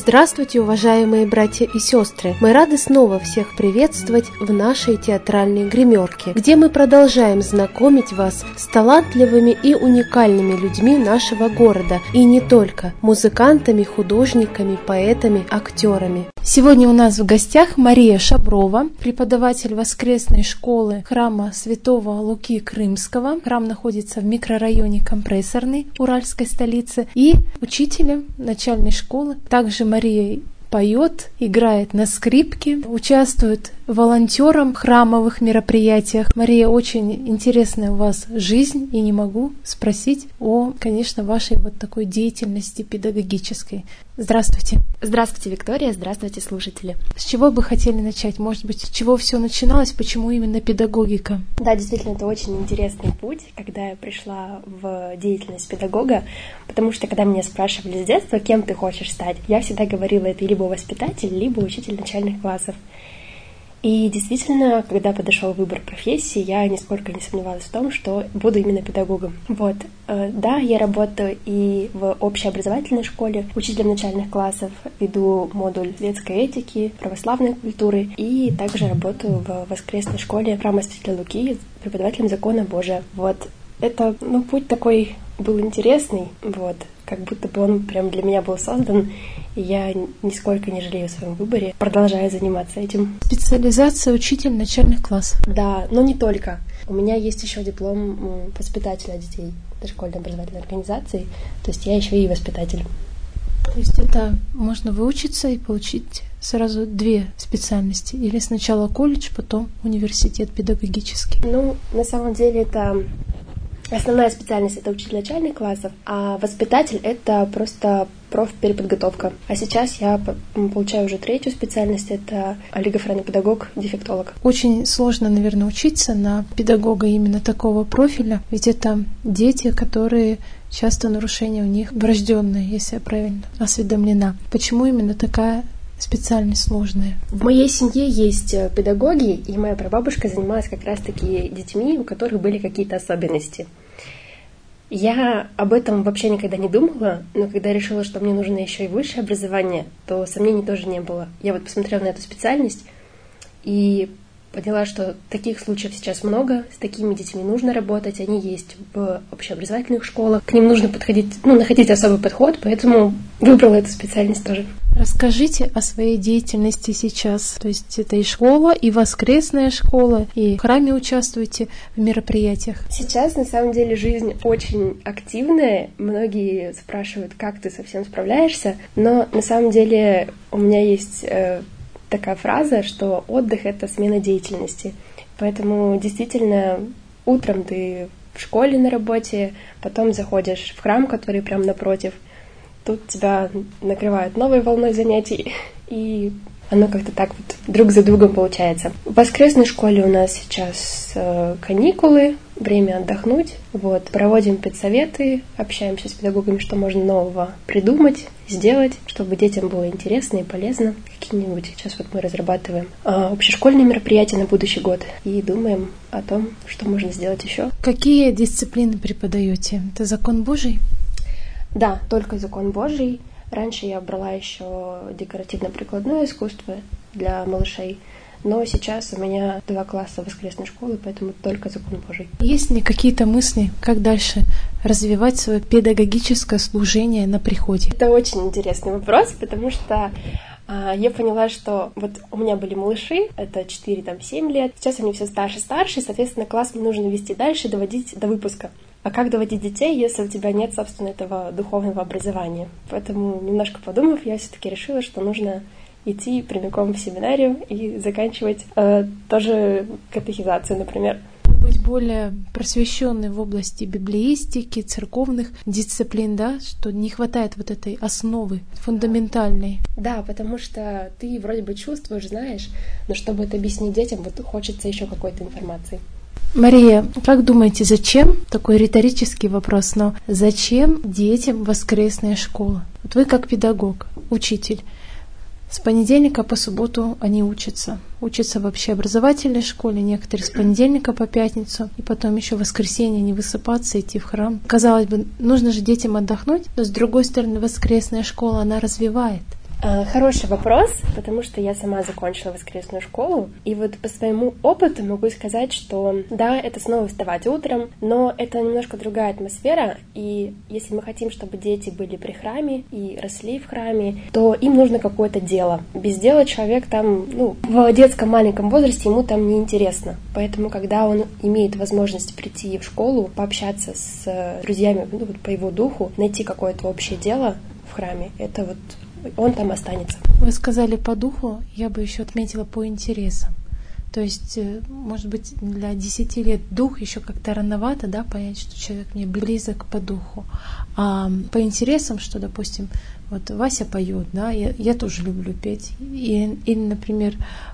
Здравствуйте, уважаемые братья и сестры! Мы рады снова всех приветствовать в нашей театральной гримерке, где мы продолжаем знакомить вас с талантливыми и уникальными людьми нашего города, и не только – музыкантами, художниками, поэтами, актерами. Сегодня у нас в гостях Мария Шаброва, преподаватель воскресной школы храма Святого Луки Крымского. Храм находится в микрорайоне Компрессорный Уральской столицы, и учителем начальной школы. Также Мария поет, играет на скрипке, участвует волонтером в храмовых мероприятиях. Мария, очень интересная у вас жизнь, и не могу спросить о, конечно, вашей вот такой деятельности педагогической. Здравствуйте. Здравствуйте, Виктория, здравствуйте, слушатели. С чего бы хотели начать? Может быть, с чего все начиналось, почему именно педагогика? Да, действительно, это очень интересный путь, когда я пришла в деятельность педагога, потому что, когда меня спрашивали с детства, кем ты хочешь стать, я всегда говорила, это либо воспитатель, либо учитель начальных классов. И действительно, когда подошел выбор профессии, я нисколько не сомневалась в том, что буду именно педагогом. Да, я работаю и в общеобразовательной школе, учителем начальных классов, веду модуль светской этики, православной культуры, и также работаю в воскресной школе храма Святого Луки преподавателем закона Божия. Это, путь такой был интересный, как будто бы он прям для меня был создан, и я нисколько не жалею о своем выборе, продолжаю заниматься этим. Специализация учитель начальных классов. Да, но не только. У меня есть еще диплом воспитателя детей дошкольной образовательной организации, то есть я еще и воспитатель. То есть это можно выучиться и получить сразу две специальности, или сначала колледж, потом университет педагогический? На самом деле это... Основная специальность — это учитель начальных классов, а воспитатель — это просто профпереподготовка. А сейчас я получаю уже третью специальность — это олигофренный педагог, дефектолог. Очень сложно, наверное, учиться на педагога именно такого профиля, ведь это дети, которые часто нарушения у них врожденные, если я правильно осведомлена. Почему именно такая специальность сложная? В моей семье есть педагоги, и моя прабабушка занималась как раз-таки детьми, у которых были какие-то особенности. Я об этом вообще никогда не думала, но когда решила, что мне нужно еще и высшее образование, то сомнений тоже не было. Я посмотрела на эту специальность и поняла, что таких случаев сейчас много, с такими детьми нужно работать, они есть в общеобразовательных школах, к ним нужно находить особый подход, поэтому выбрала эту специальность тоже. Расскажите о своей деятельности сейчас. То есть это и школа, и воскресная школа, и в храме участвуете в мероприятиях. Сейчас, на самом деле, жизнь очень активная. Многие спрашивают, как ты совсем справляешься, но на самом деле у меня есть такая фраза, что отдых — это смена деятельности. Поэтому действительно утром ты в школе на работе, потом заходишь в храм, который прямо напротив. Тут тебя накрывают новой волной занятий, и оно как-то так друг за другом получается. В воскресной школе у нас сейчас каникулы, время отдохнуть. Проводим педсоветы, общаемся с педагогами, что можно нового придумать, сделать, чтобы детям было интересно и полезно. Какие-нибудь сейчас мы разрабатываем общешкольные мероприятия на будущий год и думаем о том, что можно сделать еще. Какие дисциплины преподаете? Это закон Божий? Да, только закон Божий. Раньше я брала еще декоративно-прикладное искусство для малышей, но сейчас у меня 2 класса воскресной школы, поэтому только закон Божий. Есть ли какие-то мысли, как дальше развивать свое педагогическое служение на приходе? Это очень интересный вопрос, потому что я поняла, что у меня были малыши, это 4-7 лет, сейчас они все старше, соответственно, класс мне нужно вести дальше, доводить до выпуска. А как доводить детей, если у тебя нет, собственно, этого духовного образования? Поэтому, немножко подумав, я все-таки решила, что нужно идти прямиком в семинарию и заканчивать тоже катехизацию, например. Быть более просвещенной в области библеистики, церковных дисциплин, да, что не хватает этой основы фундаментальной. Да, потому что ты вроде бы чувствуешь, знаешь, но чтобы это объяснить детям, хочется еще какой-то информации. Мария, как думаете, зачем, такой риторический вопрос, но зачем детям воскресная школа? Вы как педагог, учитель, с понедельника по субботу они учатся в общеобразовательной школе, некоторые с понедельника по пятницу, и потом еще в воскресенье не высыпаться, идти в храм. Казалось бы, нужно же детям отдохнуть, но с другой стороны, воскресная школа, она развивает. Хороший вопрос, потому что я сама закончила воскресную школу, и вот по своему опыту могу сказать, что да, это снова вставать утром, но это немножко другая атмосфера, и если мы хотим, чтобы дети были при храме и росли в храме, то им нужно какое-то дело. Без дела человек там, в детском маленьком возрасте ему там неинтересно. Поэтому, когда он имеет возможность прийти в школу, пообщаться с друзьями по его духу, найти какое-то общее дело в храме, это вот он там останется. Вы сказали по духу, я бы еще отметила по интересам. То есть, может быть, для 10 лет дух еще как-то рановато, да, понять, что человек мне близок по духу. А по интересам, что, допустим, вот Вася поет, да, я тоже люблю петь. Или, например,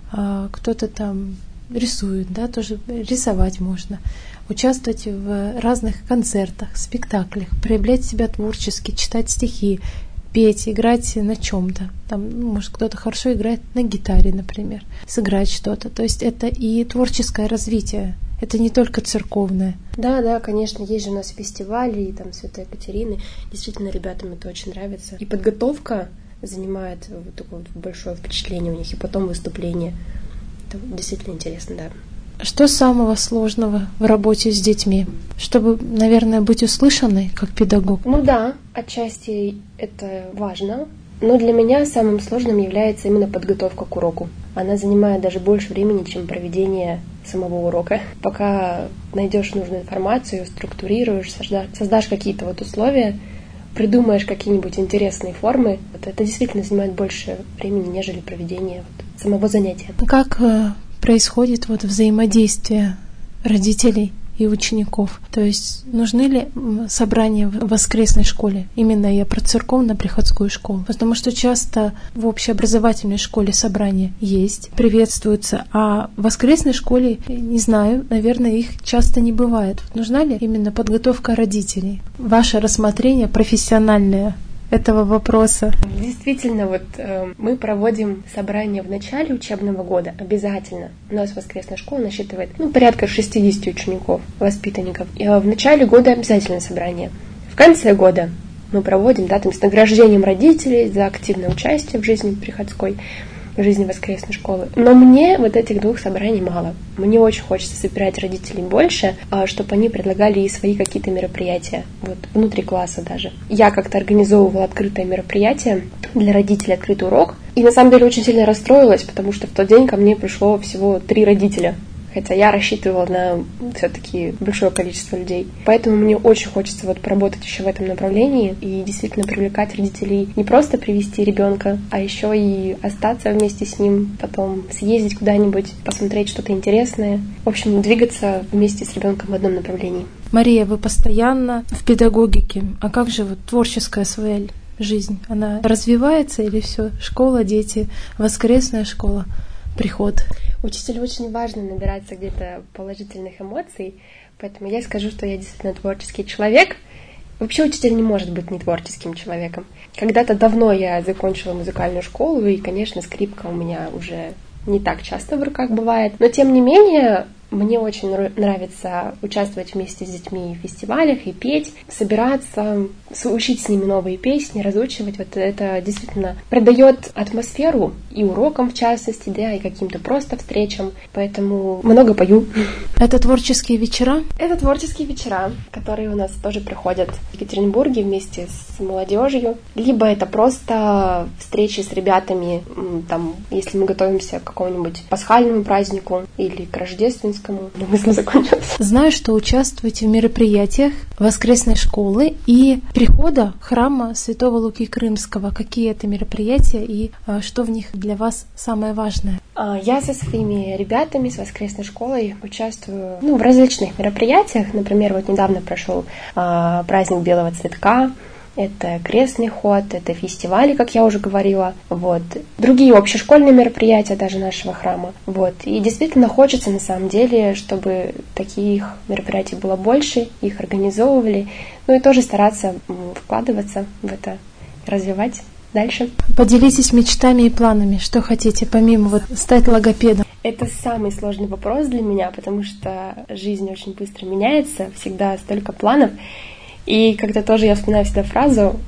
кто-то там рисует, да, тоже рисовать можно. Участвовать в разных концертах, спектаклях, проявлять себя творчески, читать стихи, петь, играть на чем-то. Там, может, кто-то хорошо играет на гитаре, например, сыграть что-то. То есть это и творческое развитие. Это не только церковное. Да, конечно, есть же у нас фестивали, и там Святой Екатерины. Действительно, ребятам это очень нравится. И подготовка занимает вот такое вот большое впечатление у них, и потом выступление. Это действительно интересно, да. Что самого сложного в работе с детьми? Чтобы, наверное, быть услышанной как педагог? Да, отчасти это важно. Но для меня самым сложным является именно подготовка к уроку. Она занимает даже больше времени, чем проведение самого урока. Пока найдешь нужную информацию, структурируешь, создашь какие-то вот условия, придумаешь какие-нибудь интересные формы, это действительно занимает больше времени, нежели проведение самого занятия. Как происходит взаимодействие родителей и учеников? То есть нужны ли собрания в воскресной школе? Именно я про церковно-приходскую школу. Потому что часто в общеобразовательной школе собрания есть, приветствуются, а в воскресной школе, не знаю, наверное, их часто не бывает. Нужна ли именно подготовка родителей? Ваше рассмотрение профессиональное этого вопроса. Действительно, мы проводим собрания в начале учебного года обязательно. У нас воскресная школа насчитывает порядка 60 учеников, воспитанников. И в начале года обязательно собрание. В конце года мы проводим с награждением родителей за активное участие в жизни приходской, в жизни воскресной школы. Но мне этих 2 собраний мало. Мне очень хочется собирать родителей больше, чтобы они предлагали и свои какие-то мероприятия, внутри класса даже. Я как-то организовывала открытое мероприятие для родителей, открытый урок, и на самом деле очень сильно расстроилась, потому что в тот день ко мне пришло всего 3 родителя. Хотя я рассчитывала на все-таки большое количество людей. Поэтому мне очень хочется поработать еще в этом направлении и действительно привлекать родителей, не просто привести ребенка, а еще и остаться вместе с ним, потом съездить куда-нибудь, посмотреть что-то интересное. В общем, двигаться вместе с ребенком в одном направлении. Мария, вы постоянно в педагогике. А как же творческая своя жизнь? Она развивается или все? Школа, дети, воскресная школа, приход? Учителю очень важно набираться где-то положительных эмоций, поэтому я скажу, что я действительно творческий человек. Вообще учитель не может быть не творческим человеком. Когда-то давно я закончила музыкальную школу, и, конечно, скрипка у меня уже не так часто в руках бывает, но тем не менее мне очень нравится участвовать вместе с детьми в фестивалях и петь, собираться, учить с ними новые песни, разучивать. Это действительно придает атмосферу и урокам, в частности, и каким-то просто встречам. Поэтому много пою. Это творческие вечера? Это творческие вечера, которые у нас тоже проходят в Екатеринбурге вместе с молодежью. Либо это просто встречи с ребятами, если мы готовимся к какому-нибудь пасхальному празднику или к рождественскому. Мысль закончилась. Знаю, что участвуете в мероприятиях воскресной школы и прихода храма Святого Луки Крымского. Какие это мероприятия и что в них для вас самое важное? Я со своими ребятами, с воскресной школой участвую в различных мероприятиях. Например, недавно прошел праздник Белого цветка. Это крестный ход, это фестивали, как я уже говорила, другие общешкольные мероприятия даже нашего храма, И действительно хочется, на самом деле, чтобы таких мероприятий было больше, их организовывали, и тоже стараться вкладываться в это, развивать дальше. Поделитесь мечтами и планами, что хотите, помимо стать логопедом. Это самый сложный вопрос для меня, потому что жизнь очень быстро меняется, всегда столько планов. И когда тоже я вспоминаю всегда фразу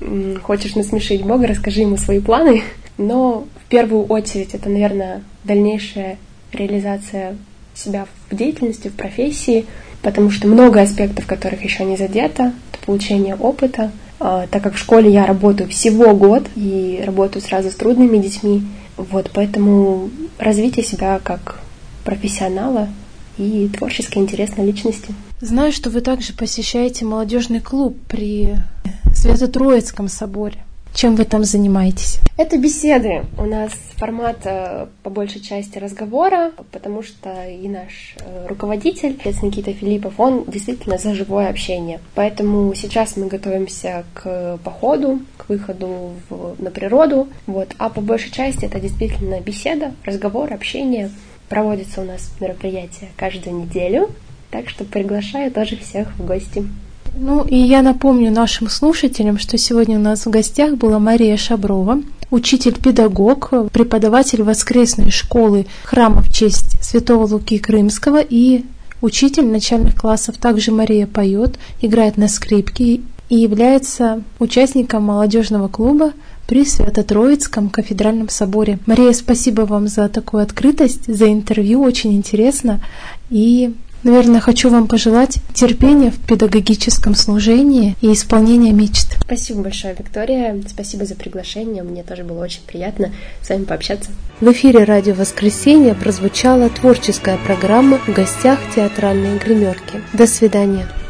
хочешь насмешить Бога, расскажи ему свои планы. Но в первую очередь это, наверное, дальнейшая реализация себя в деятельности, в профессии, потому что много аспектов, которых еще не задето, это получение опыта. Так как в школе я работаю всего год и работаю сразу с трудными детьми, поэтому развитие себя как профессионала и творчески интересной личности. Знаю, что вы также посещаете молодежный клуб при Свято-Троицком соборе. Чем вы там занимаетесь? Это беседы. У нас формат по большей части разговора, потому что и наш руководитель, отец Никита Филиппов, он действительно за живое общение. Поэтому сейчас мы готовимся к походу, к выходу на природу. А по большей части это действительно беседа, разговор, общение. Проводится у нас мероприятие каждую неделю, так что приглашаю тоже всех в гости. И я напомню нашим слушателям, что сегодня у нас в гостях была Мария Шаброва, учитель-педагог, преподаватель воскресной школы храма в честь Святого Луки Крымского и учитель начальных классов. Также Мария поет, играет на скрипке и является участником молодежного клуба при Свято-Троицком кафедральном соборе. Мария, спасибо вам за такую открытость, за интервью, очень интересно. И, наверное, хочу вам пожелать терпения в педагогическом служении и исполнения мечт. Спасибо большое, Виктория. Спасибо за приглашение. Мне тоже было очень приятно с вами пообщаться. В эфире «Радио Воскресенье» прозвучала творческая программа «В гостях театральной гримерки». До свидания.